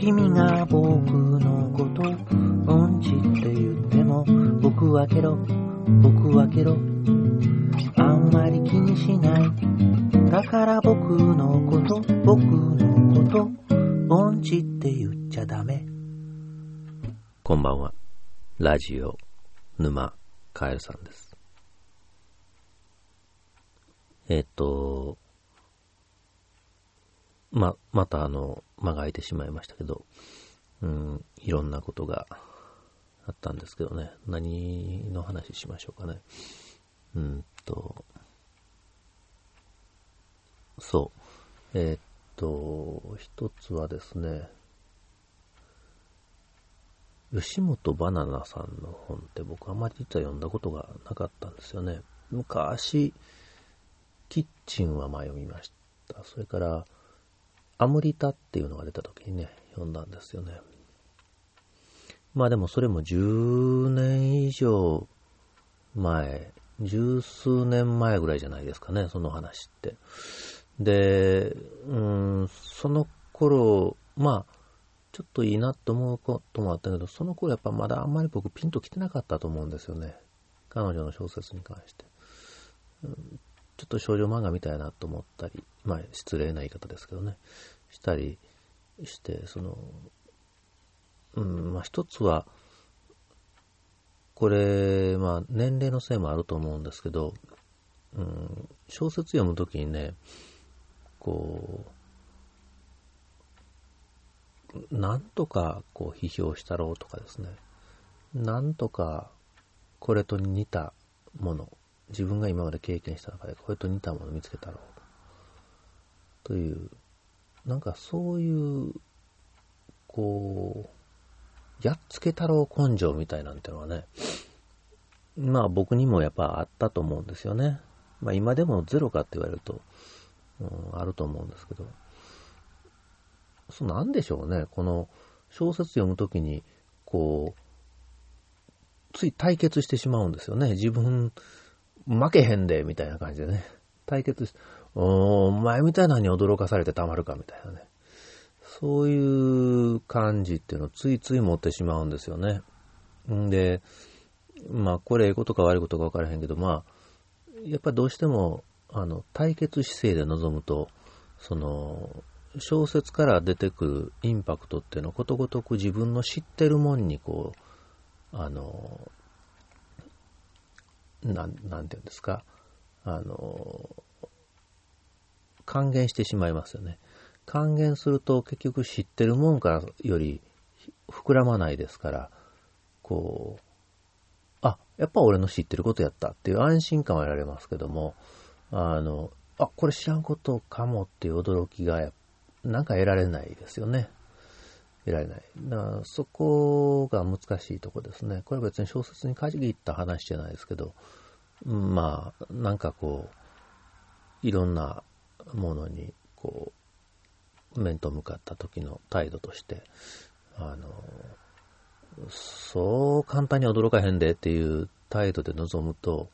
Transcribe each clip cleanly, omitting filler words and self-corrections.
君が僕のこと音痴って言っても僕はケロあんまり気にしないだから僕のこと音痴って言っちゃダメ。 こんばんは。ラジオ沼カエルさんです。また間が空いてしまいましたけど、いろんなことがあったんですけどね、何の話しましょうかね。一つはですね、吉本バナナさんの本って僕あまり実は読んだことがなかったんですよね。昔、キッチンは読みました。それから、アムリタっていうのが出た時にね、読んだんですよね。でもそれも10年以上前、十数年前ぐらいじゃないですかね、その話って。で、その頃、ちょっといいなと思うこともあったけど、その頃やっぱまだあんまり僕ピンと来てなかったと思うんですよね。彼女の小説に関して。ちょっと少女漫画みたいなと思ったり、失礼な言い方ですけどね、したりして、一つは、これ、年齢のせいもあると思うんですけど、小説読むときにね、なんとか批評したろうとかですね、なんとかこれと似たもの、自分が今まで経験した中でこれと似たものを見つけたろうという、そういうやっつけ太郎根性みたいなんてのはね、僕にもやっぱあったと思うんですよね。今でもゼロかって言われると、あると思うんですけど、なんでしょうね、この小説読むときについ対決してしまうんですよね。自分負けへんでみたいな感じでね、対決して、お前みたいなのに驚かされてたまるかみたいなね、そういう感じっていうのをついつい持ってしまうんですよね。で、これええことか悪いことか分からへんけど、やっぱりどうしても対決姿勢で臨むと、小説から出てくるインパクトっていうのをことごとく自分の知ってるもんになんていうんですか、還元してしまいますよね。還元すると結局知ってるもんからより膨らまないですから、やっぱ俺の知ってることやったっていう安心感は得られますけども、これ知らんことかもっていう驚きが得られないですよね。得られない。だからそこが難しいところですね。これは別に小説に限った話じゃないですけど、いろんなものに面と向かった時の態度として、そう簡単に驚かへんでっていう態度で臨むと、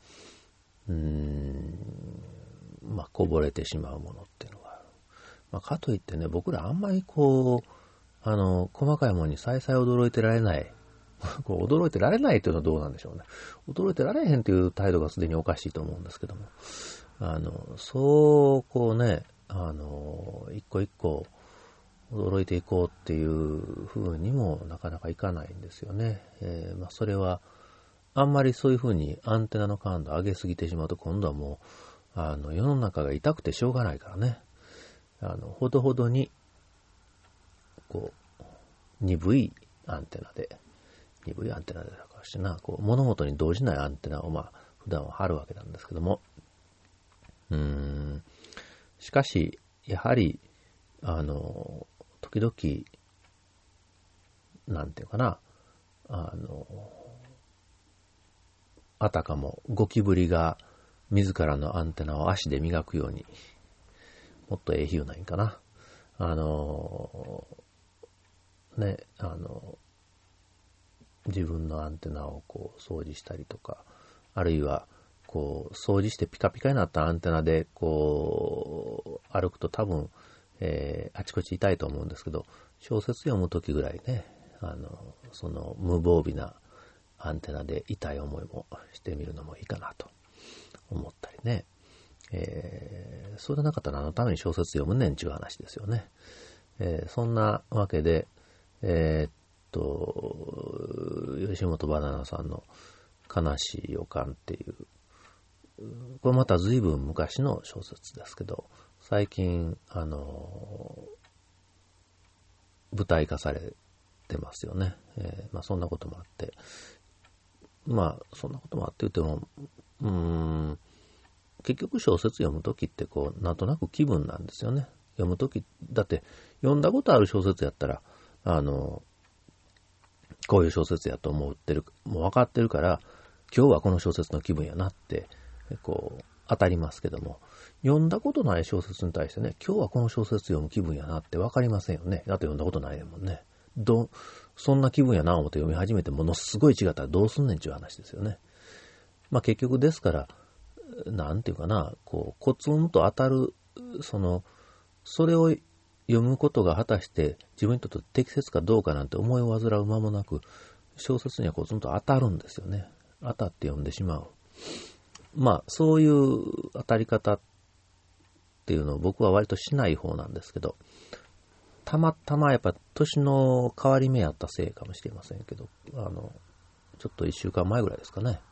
こぼれてしまうものっていうのがある。かといってね、僕らあんまり細かいものにさいさい驚いてられない。驚いてられないというのはどうなんでしょうね。驚いてられへんという態度がすでにおかしいと思うんですけども。一個一個驚いていこうっていう風にもなかなかいかないんですよね。それはあんまりそういう風にアンテナの感度を上げすぎてしまうと、今度はもう世の中が痛くてしょうがないからね、ほどほどに鈍いアンテナでだからしてな、物事に動じないアンテナを普段は張るわけなんですけども、しかしやはり時々なんていうかな、あたかもゴキブリが自らのアンテナを足で磨くように、もっと比喩ないんかな、自分のアンテナを掃除したりとか、あるいは掃除してピカピカになったアンテナで歩くと多分、 あちこち痛いと思うんですけど、小説読むときぐらいね、その無防備なアンテナで痛い思いもしてみるのもいいかなと思ったりね。そうでなかったら何のために小説読むねんちゅう話ですよね。そんなわけで、吉本バナナさんの悲しい予感っていう、これまた随分昔の小説ですけど、最近、舞台化されてますよね。そんなこともあって、そんなこともあって言っても、結局小説読むときってなんとなく気分なんですよね。読むとき、だって読んだことある小説やったら、こういう小説やともう分かってるから、今日はこの小説の気分やなって、当たりますけども、読んだことない小説に対してね、今日はこの小説読む気分やなって分かりませんよね。だって読んだことないもんね。そんな気分やな思って読み始めてものすごい違ったらどうすんねんちゅう話ですよね。結局ですから、なんていうかな、コツンと当たる、それを読むことが果たして自分にとって適切かどうかなんて思いを煩う間もなく、小説にはコツンと当たるんですよね。当たって読んでしまう。そういう当たり方っていうのを僕は割としない方なんですけど、たまたまやっぱ年の変わり目やったせいかもしれませんけど、ちょっと1週間前ぐらいですかね、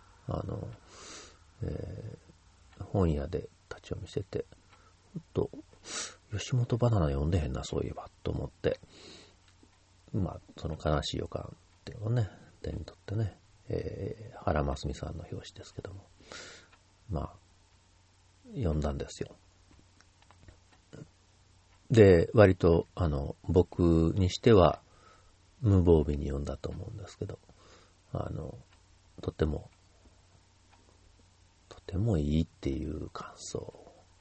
本屋で立ち読みしてて、吉本バナナ読んでへんな、そういえば、と思って、その悲しい予感っていうのをね、手に取ってね、原真澄さんの表紙ですけども、読んだんですよ。で、割と、僕にしては、無防備に読んだと思うんですけど、とてもいいっていう感想。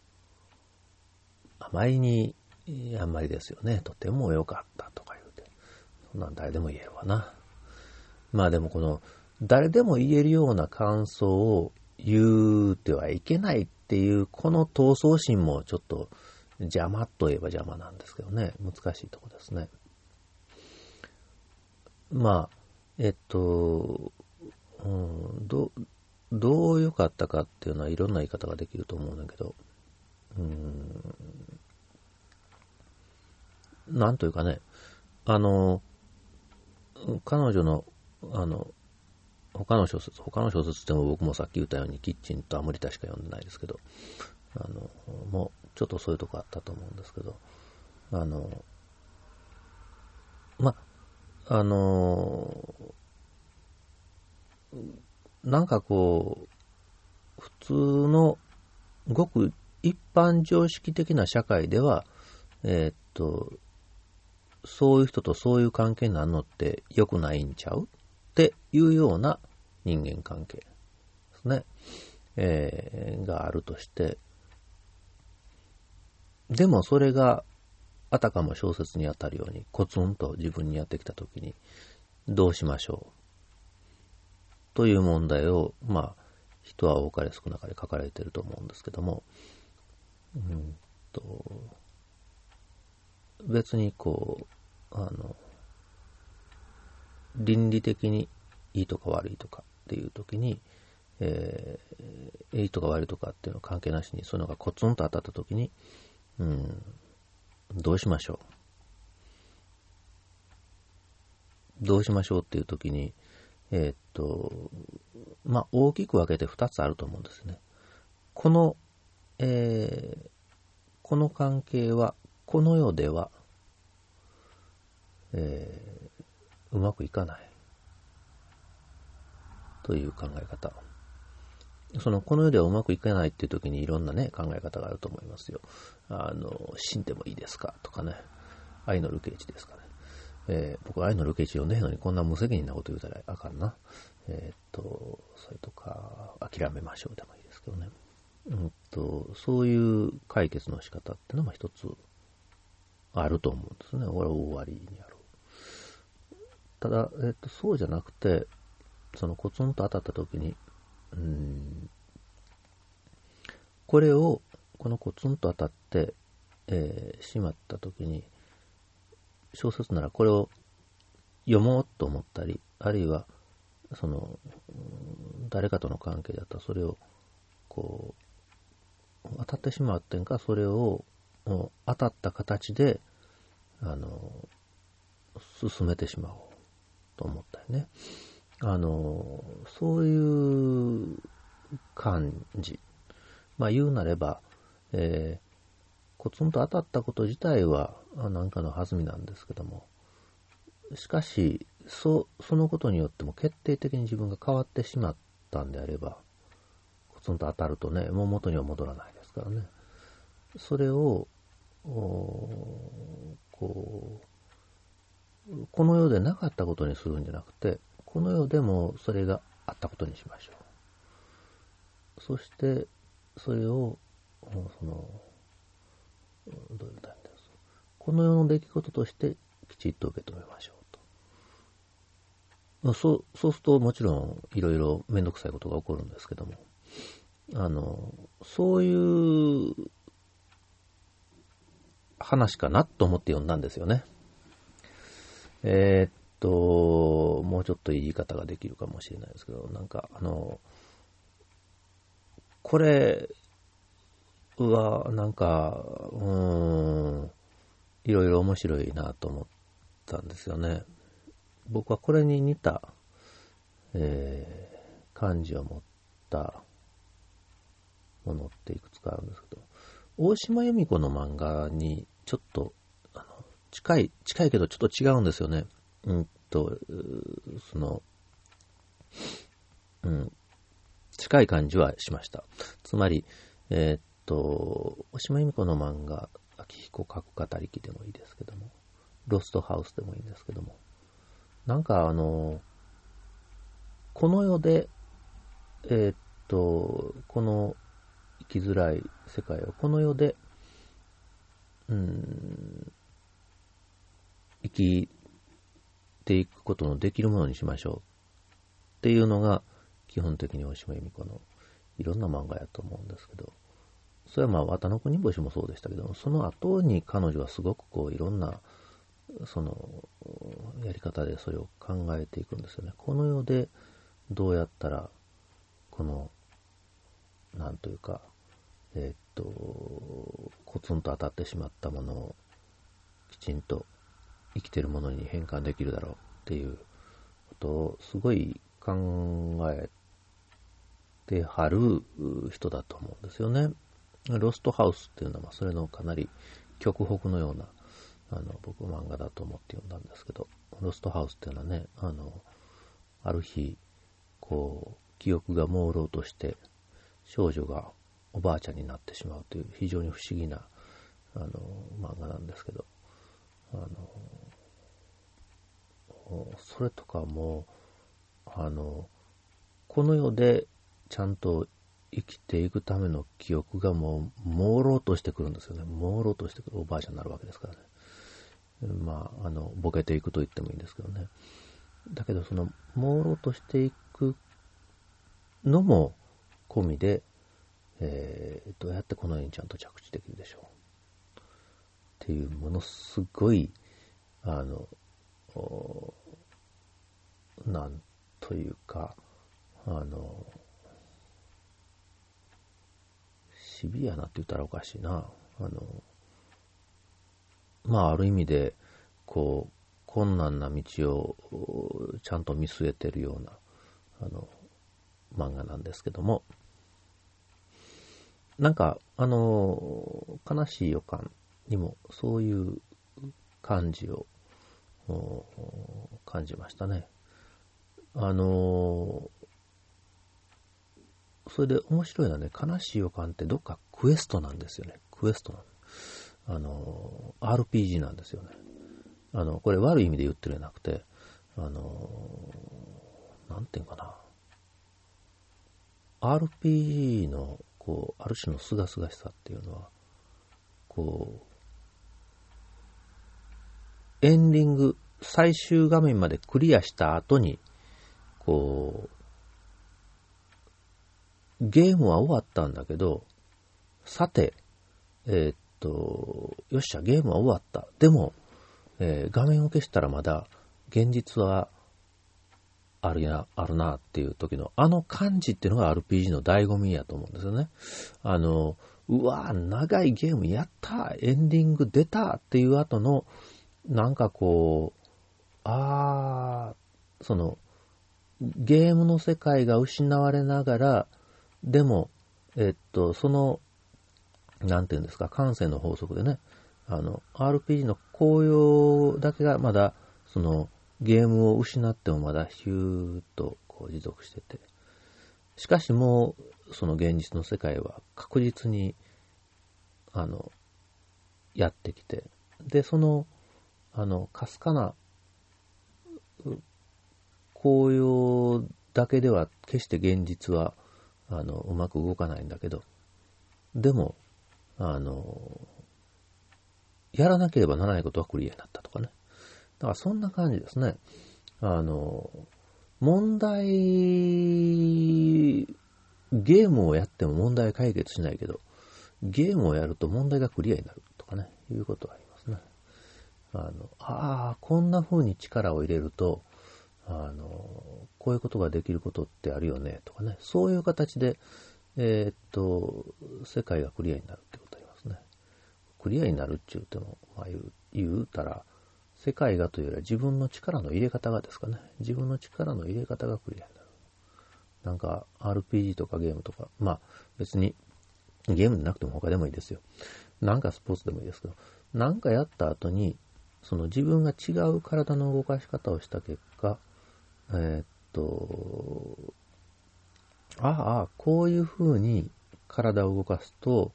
あまりですよね。とても良かったとか言うて。そんなん誰でも言えるわな。でも誰でも言えるような感想を言うてはいけないっていう、この闘争心もちょっと邪魔といえば邪魔なんですけどね。難しいとこですね。どう良かったかっていうのはいろんな言い方ができると思うんだけど、なんというかね、彼女の、他の小説っても僕もさっき言ったようにキッチンとアムリタしか読んでないですけど、もうちょっとそういうとこあったと思うんですけど、なんか普通のごく一般常識的な社会では、そういう人とそういう関係になるのって良くないんちゃうっていうような人間関係ですね。があるとして、でもそれがあたかも小説に当たるようにコツンと自分にやってきたときにどうしましょうという問題を、人は多かれ少なかれ書かれていると思うんですけども、別に倫理的にいいとか悪いとかっていうときに、いいとか悪いとかっていうのは関係なしに、そういうのがコツンと当たったときに、どうしましょうっていうときに、大きく分けて2つあると思うんですね。この関係は、この世では、うまくいかないという考え方。この世ではうまくいかないっていう時にいろんなね、考え方があると思いますよ。死んでもいいですかとかね。愛のルケーチですかね。僕愛のルケーチ読んでへんのにこんな無責任なこと言うたらあかんな。それとか、諦めましょうでもいいですけどね。そういう解決の仕方ってのも一つあると思うんですね。これは大割にある。ただ、そうじゃなくて、コツンと当たった時に、このコツンと当たって、 しまったときに、小説ならこれを読もうと思ったり、あるいは誰かとの関係だったらそれをこう当たってしまってんか、それを当たった形で進めてしまおうと思ったりね。そういう感じ。言うなれば、コツンと当たったこと自体は何かの弾みなんですけども、しかしそのことによっても決定的に自分が変わってしまったんであれば、コツンと当たるとね、もう元には戻らないですからね。それをこの世でなかったことにするんじゃなくて、この世でもそれがあったことにしましょう。そしてそれをどういうことなんです。この世の出来事としてきちっと受け止めましょうと。そうするともちろんいろいろめんどくさいことが起こるんですけども、そういう話かなと思って読んだんですよね。もうちょっと言い方ができるかもしれないですけど、これはいろいろ面白いなと思ったんですよね。僕はこれに似た、感じを持ったものっていくつかあるんですけど、大島由美子の漫画にちょっと近いけどちょっと違うんですよね。近い感じはしました。つまり、大島由美子の漫画、秋彦書く語り記でもいいですけども、ロストハウスでもいいんですけども、この世で、この生きづらい世界をこの世で、生きていくことのできるものにしましょうっていうのが基本的に大島由美子のいろんな漫画やと思うんですけど、それは綿の国星もそうでしたけど、その後に彼女はすごくいろんなやり方でそれを考えていくんですよね。この世でどうやったらなんというかコツンと当たってしまったものをきちんと生きてるものに変換できるだろうっていうことをすごい考えてはる人だと思うんですよね。ロストハウスっていうのはそれのかなり極北のような僕漫画だと思って読んだんですけど、ロストハウスっていうのはね、ある日記憶が朦朧として少女がおばあちゃんになってしまうという非常に不思議な漫画なんですけど、それとかもこの世でちゃんと生きていくための記憶がもう朦朧としてくるんですよね。朦朧としてくる。おばあちゃんになるわけですからね。ボケていくと言ってもいいんですけどね。だけど朦朧としていくのも込みで、どうやってこの世にちゃんと着地できるでしょうっていう、ものすごいなんというかシビアなって言ったらおかしいな。ある意味で困難な道をちゃんと見据えているような漫画なんですけども、悲しい予感にもそういう感じを感じましたね。それで面白いのはね、悲しい予感ってどっかクエストなんですよね。クエストなん。RPG なんですよね。これ悪い意味で言ってるんじゃなくて、なんていうかな。RPG の、ある種の清々しさっていうのは、エンディング、最終画面までクリアした後に、ゲームは終わったんだけど、さて、 よっしゃ、ゲームは終わった。でも、画面を消したらまだ現実はあるなっていう時の感じっていうのが RPG の醍醐味やと思うんですよね。うわ、長いゲームやった、エンディング出たっていう後の、なんかこう、その、ゲームの世界が失われながら、でも、その、なんていうんですか、感性の法則でね、RPG の効用だけがまだ、その、ゲームを失ってもまだヒューッとこう持続してて、しかしもう、その現実の世界は確実に、やってきて、で、その、かすかな、効用だけでは決して現実は、うまく動かないんだけど、でも、やらなければならないことはクリアになったとかね。だからそんな感じですね。問題、ゲームをやっても問題解決しないけど、ゲームをやると問題がクリアになるとかね、いうことがありますね。こんな風に力を入れると、こういうことができることってあるよね、とかね。そういう形で、世界がクリアになるってことありますね。クリアになるって言っても、言うたら、世界がというよりは自分の力の入れ方がですかね。自分の力の入れ方がクリアになる。なんか RPG とかゲームとか、別にゲームでなくても他でもいいですよ。なんかスポーツでもいいですけど、なんかやった後に、その自分が違う体の動かし方をした結果、こういう風に体を動かすと、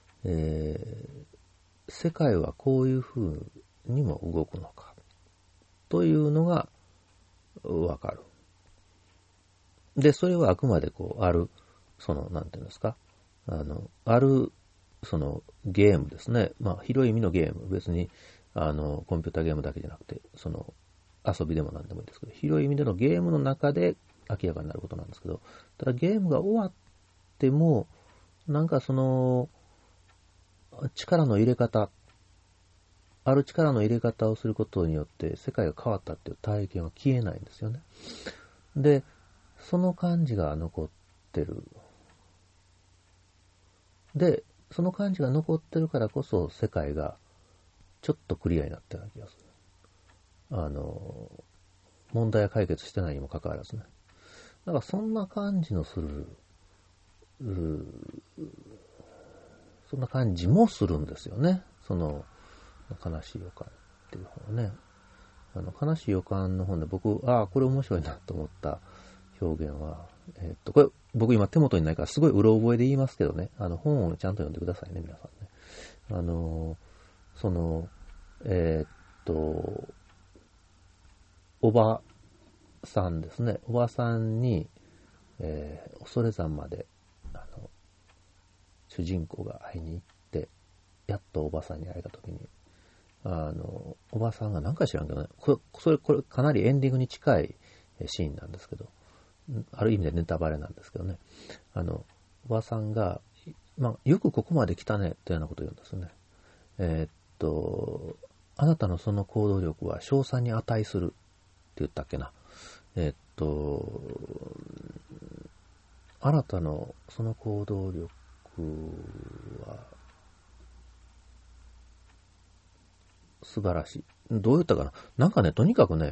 世界はこういう風にも動くのか、というのがわかる。で、それはあくまでなんていうんですか、そのゲームですね。広い意味のゲーム。別に、コンピューターゲームだけじゃなくて、その、遊びでも何でもいいですけど、広い意味でのゲームの中で明らかになることなんですけど、ただゲームが終わっても、なんかその、力の入れ方、ある力の入れ方をすることによって世界が変わったっていう体験は消えないんですよね。で、その感じが残ってる。で、その感じが残ってるからこそ世界がちょっとクリアになったような気がする。問題は解決してないにもかかわらずね。だからそんな感じのする、そんな感じもするんですよね。その、悲しい予感っていう本ね。悲しい予感の本で僕、これ面白いなと思った表現は、これ僕今手元にないからすごいうろ覚えで言いますけどね、本をちゃんと読んでくださいね、皆さんね。その、おばさんですね。おばさんに、恐山まで、主人公が会いに行って、やっとおばさんに会えたときに、おばさんが何か知らんけどね、これかなりエンディングに近いシーンなんですけど、ある意味でネタバレなんですけどね、おばさんが、よくここまで来たね、というようなことを言うんですね。あなたのその行動力は称賛に値するって言ったっけな。あなたのその行動力は素晴らしい。どう言ったかな。なんかね、とにかくね、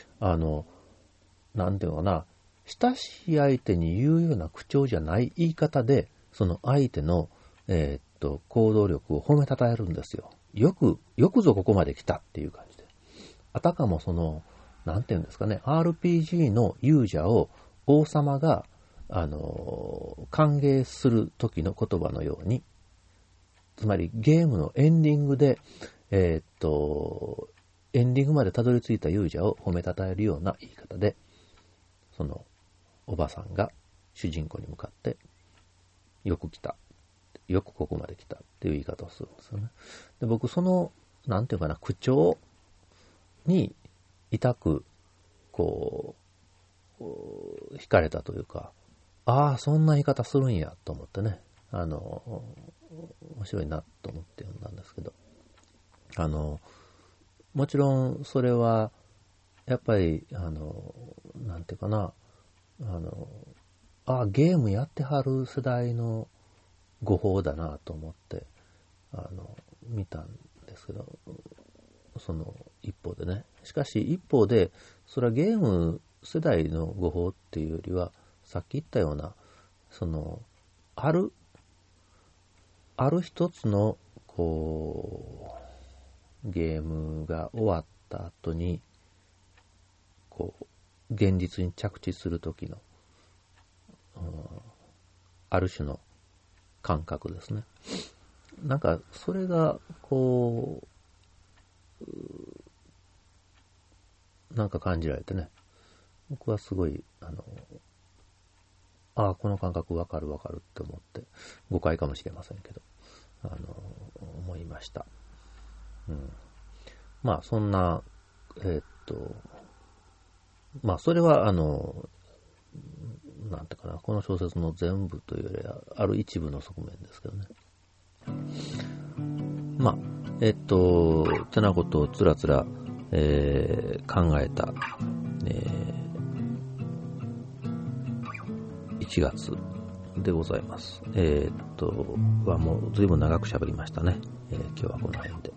なんていうのかな、親しい相手に言うような口調じゃない言い方で、その相手の、行動力を褒めたたえるんですよ。よくぞここまで来たっていう感じで。あたかもその、なんていうんですかね、RPG の勇者を王様が、歓迎する時の言葉のように、つまりゲームのエンディングで、エンディングまでたどり着いた勇者を褒めたたえるような言い方で、その、おばさんが主人公に向かって、よく来た。よくここまで来たっていう言い方をするんですよね。で、僕その、なんていうかな、口調に痛く、惹かれたというか、そんな言い方するんやと思ってね、面白いなと思って読んだんですもちろんそれは、やっぱり、なんていうかな、ゲームやってはる世代の誤報だなと思って、見たんですけど、その一方でね。しかし一方で、それはゲーム世代の誤報っていうよりは、さっき言ったような、ある一つの、ゲームが終わった後に、現実に着地するときの、ある種の感覚ですね。なんか、それが、なんか感じられてね、僕はすごい、この感覚わかるって思って、誤解かもしれませんけど、思いました。まあ、そんな、まあ、それは、なんていうかな、この小説の全部というよりは、ある一部の側面ですけどね。まあ、てなことをつらつら、考えた、1月でございます。はもう随分長く喋りましたね。今日はこの辺で。